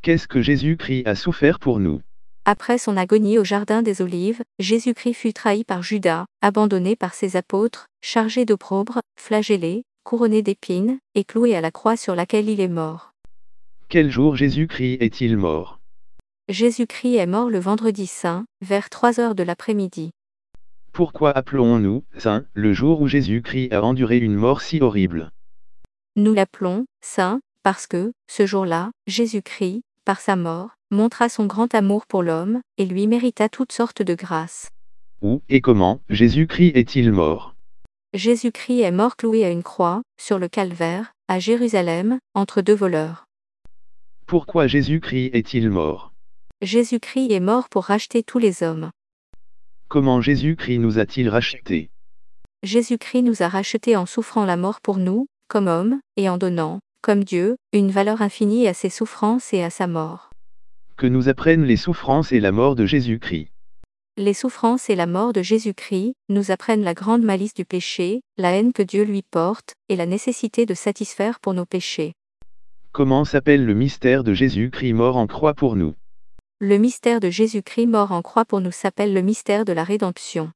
Qu'est-ce que Jésus-Christ a souffert pour nous? Après son agonie au Jardin des Olives, Jésus-Christ fut trahi par Judas, abandonné par ses apôtres, chargé d'opprobre, flagellé, couronné d'épines, et cloué à la croix sur laquelle il est mort. Quel jour Jésus-Christ est-il mort? Jésus-Christ est mort le vendredi saint, vers 3 heures de l'après-midi. Pourquoi appelons-nous saint le jour où Jésus-Christ a enduré une mort si horrible? Nous l'appelons saint, parce que, ce jour-là, Jésus-Christ, par sa mort, montra son grand amour pour l'homme, et lui mérita toutes sortes de grâces. Où et comment Jésus-Christ est-il mort? Jésus-Christ est mort cloué à une croix, sur le calvaire, à Jérusalem, entre deux voleurs. Pourquoi Jésus-Christ est-il mort? Jésus-Christ est mort pour racheter tous les hommes. Comment Jésus-Christ nous a-t-il rachetés? Jésus-Christ nous a rachetés en souffrant la mort pour nous, comme hommes, et en donnant, comme Dieu, une valeur infinie à ses souffrances et à sa mort. Que nous apprennent les souffrances et la mort de Jésus-Christ. Les souffrances et la mort de Jésus-Christ nous apprennent la grande malice du péché, la haine que Dieu lui porte, et la nécessité de satisfaire pour nos péchés. Comment s'appelle le mystère de Jésus-Christ mort en croix pour nous? Le mystère de Jésus-Christ mort en croix pour nous s'appelle le mystère de la rédemption.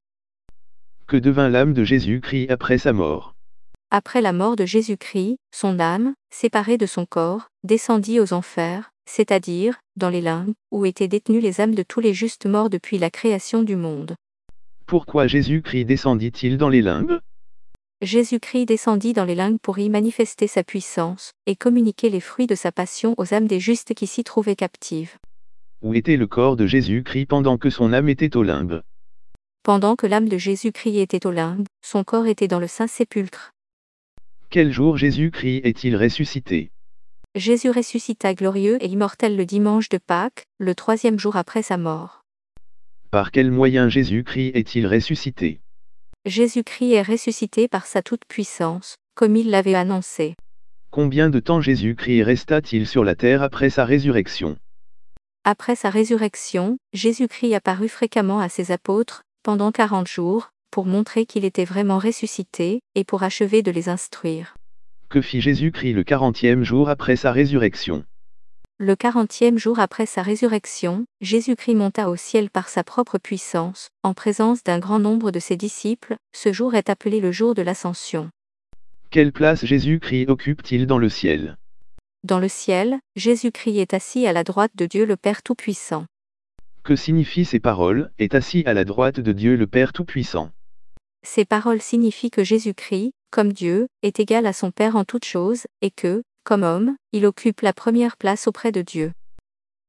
Que devint l'âme de Jésus-Christ après sa mort? Après la mort de Jésus-Christ, son âme, séparée de son corps, descendit aux enfers, c'est-à-dire, dans les limbes, où étaient détenues les âmes de tous les justes morts depuis la création du monde. Pourquoi Jésus-Christ descendit-il dans les limbes? Jésus-Christ descendit dans les limbes pour y manifester sa puissance, et communiquer les fruits de sa passion aux âmes des justes qui s'y trouvaient captives. Où était le corps de Jésus-Christ pendant que son âme était aux limbes? Pendant que l'âme de Jésus-Christ était aux limbes, son corps était dans le Saint-Sépulcre. Quel jour Jésus-Christ est-il ressuscité? Jésus ressuscita glorieux et immortel le dimanche de Pâques, le 3e jour après sa mort. Par quel moyen Jésus-Christ est-il ressuscité? Jésus-Christ est ressuscité par sa toute-puissance, comme il l'avait annoncé. Combien de temps Jésus-Christ resta-t-il sur la terre après sa résurrection? Après sa résurrection, Jésus-Christ apparut fréquemment à ses apôtres, pendant 40 jours, pour montrer qu'il était vraiment ressuscité, et pour achever de les instruire. Que fit Jésus-Christ le 40e jour après sa résurrection? Le 40e jour après sa résurrection, Jésus-Christ monta au ciel par sa propre puissance, en présence d'un grand nombre de ses disciples. Ce jour est appelé le jour de l'Ascension. Quelle place Jésus-Christ occupe-t-il dans le ciel? Dans le ciel, Jésus-Christ est assis à la droite de Dieu le Père Tout-Puissant. Que signifient ces paroles, est assis à la droite de Dieu le Père Tout-Puissant? Ces paroles signifient que Jésus-Christ, comme Dieu, est égal à son Père en toutes choses, et que, comme homme, il occupe la première place auprès de Dieu.